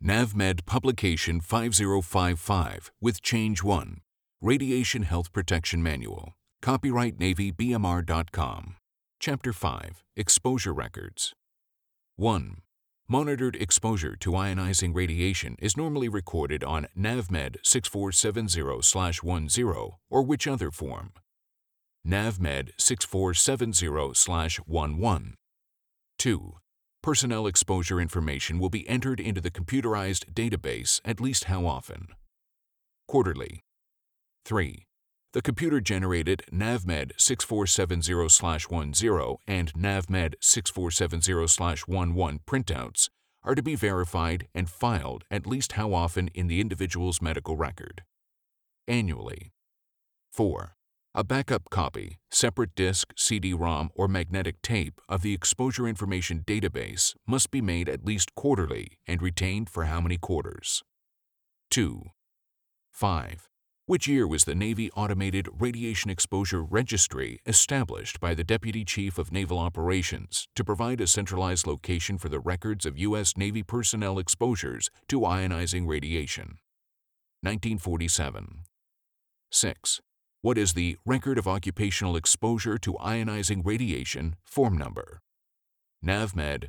NAVMED Publication 5055 with Change 1, Radiation Health Protection Manual, copyright NavyBMR.com. Chapter 5, Exposure Records. 1. Monitored exposure to ionizing radiation is normally recorded on NAVMED 6470/10 or which other form. NAVMED 6470/11. 2. Personnel exposure information will be entered into the computerized database at least how often? Quarterly. 3. The computer-generated NAVMED 6470/10 and NAVMED 6470/11 printouts are to be verified and filed at least how often in the individual's medical record? Annually. 4. A backup copy, separate disk, CD-ROM, or magnetic tape of the exposure information database must be made at least quarterly and retained for how many quarters? 2. 5. Which year was the Navy Automated Radiation Exposure Registry established by the Deputy Chief of Naval Operations to provide a centralized location for the records of U.S. Navy personnel exposures to ionizing radiation? 1947. 6. What is the Record of Occupational Exposure to Ionizing Radiation form number? NAVMED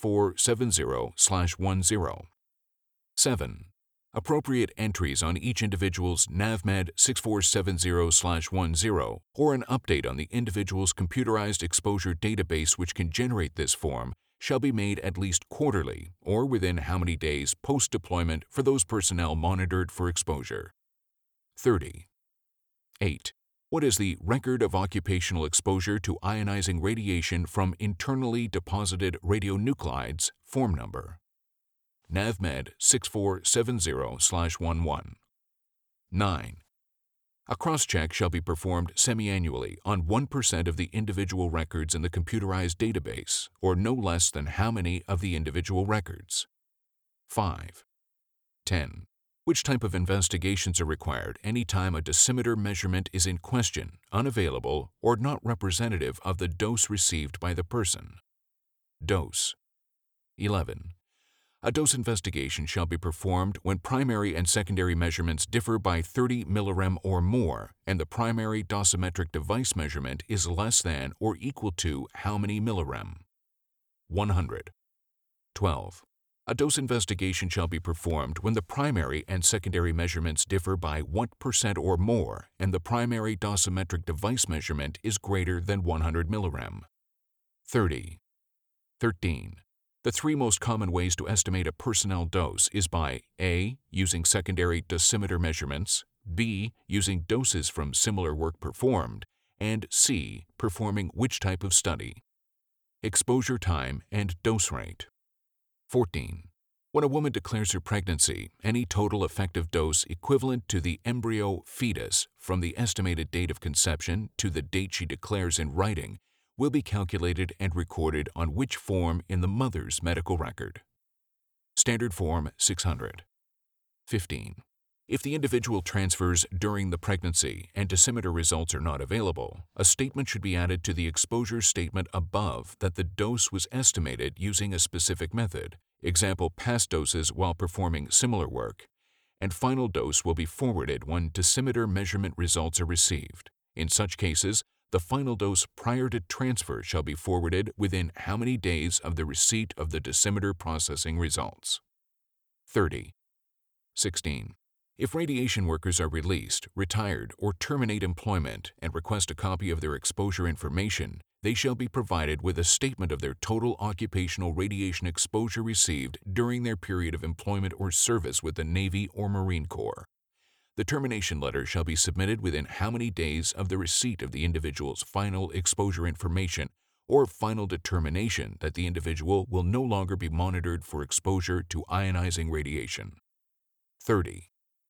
6470/10. 7. Appropriate entries on each individual's NAVMED 6470/10 or an update on the individual's computerized exposure database which can generate this form shall be made at least quarterly or within how many days post-deployment for those personnel monitored for exposure? 30. 8. What is the Record of Occupational Exposure to Ionizing Radiation from Internally Deposited Radionuclides form number? NAVMED 6470/11. 9. A cross-check shall be performed semi-annually on 1% of the individual records in the computerized database, or no less than how many of the individual records? 5. 10. Which type of investigations are required any time a dosimeter measurement is in question, unavailable, or not representative of the dose received by the person? Dose. 11. A dose investigation shall be performed when primary and secondary measurements differ by 30 millirem or more and the primary dosimetric device measurement is less than or equal to how many millirem? 100. 12. A dose investigation shall be performed when the primary and secondary measurements differ by 1% or more and the primary dosimetric device measurement is greater than 100 millirem. 30. 13. The three most common ways to estimate a personnel dose is by A. Using secondary dosimeter measurements, B. Using doses from similar work performed, and C. Performing which type of study? Exposure time and dose rate. 14. When a woman declares her pregnancy, any total effective dose equivalent to the embryo fetus from the estimated date of conception to the date she declares in writing will be calculated and recorded on which form in the mother's medical record? Standard Form 600. 15. If the individual transfers during the pregnancy and dosimeter results are not available, a statement should be added to the exposure statement above that the dose was estimated using a specific method, example past doses while performing similar work, and final dose will be forwarded when dosimeter measurement results are received. In such cases, the final dose prior to transfer shall be forwarded within how many days of the receipt of the dosimeter processing results? 30. 16. If radiation workers are released, retired, or terminate employment and request a copy of their exposure information, they shall be provided with a statement of their total occupational radiation exposure received during their period of employment or service with the Navy or Marine Corps. The termination letter shall be submitted within how many days of the receipt of the individual's final exposure information or final determination that the individual will no longer be monitored for exposure to ionizing radiation? 30.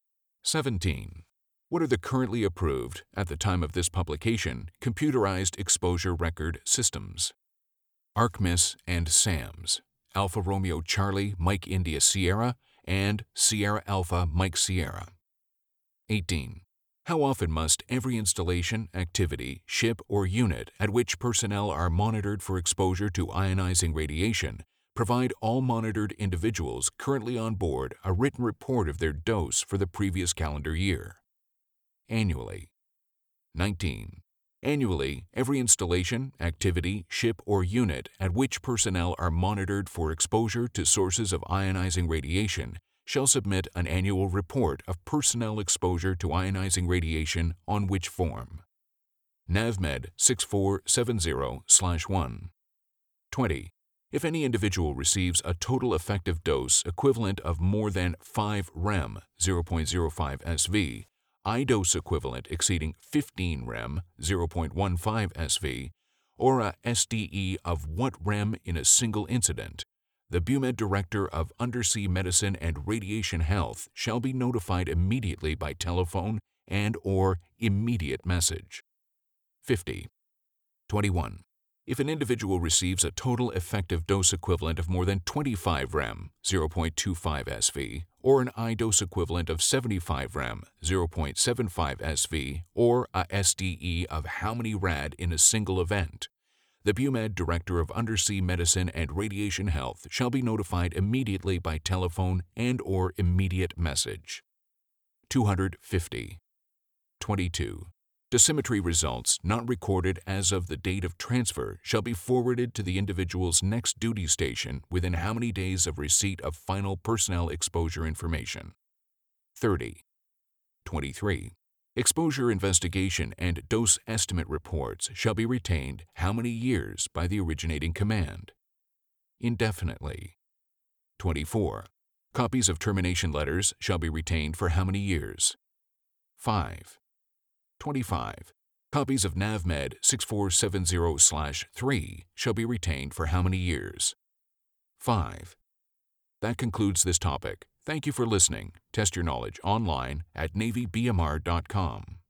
17. What are the currently approved, at the time of this publication, computerized exposure record systems? ARCMIS and SAMS, Alpha Romeo Charlie Mike India Sierra, and Sierra Alpha Mike Sierra. 18. How often must every installation, activity, ship, or unit at which personnel are monitored for exposure to ionizing radiation Provide all monitored individuals currently on board a written report of their dose for the previous calendar year. Annually. 19. Annually, every installation, activity, ship, or unit at which personnel are monitored for exposure to sources of ionizing radiation shall submit an annual report of personnel exposure to ionizing radiation on which form. NAVMED 6470/1. 20. If any individual receives a total effective dose equivalent of more than 5 rem 0.05 SV, I-dose equivalent exceeding 15 rem 0.15 SV, or a SDE of 1 rem in a single incident, the BUMED Director of Undersea Medicine and Radiation Health shall be notified immediately by telephone and/or immediate message. 50. 21. If an individual receives a total effective dose equivalent of more than 25 rem 0.25 SV, or an I-dose equivalent of 75 rem 0.75 SV, or a SDE of how many rad in a single event, the BUMED Director of Undersea Medicine and Radiation Health shall be notified immediately by telephone and/or immediate message. 250. 22. Dosimetry results not recorded as of the date of transfer shall be forwarded to the individual's next duty station within how many days of receipt of final personnel exposure information. 30. 23. Exposure investigation and dose estimate reports shall be retained how many years by the originating command? Indefinitely. 24. Copies of termination letters shall be retained for how many years? 5. 25. Copies of NAVMED 6470/3 shall be retained for how many years? 5. That concludes this topic. Thank you for listening. Test your knowledge online at NavyBMR.com.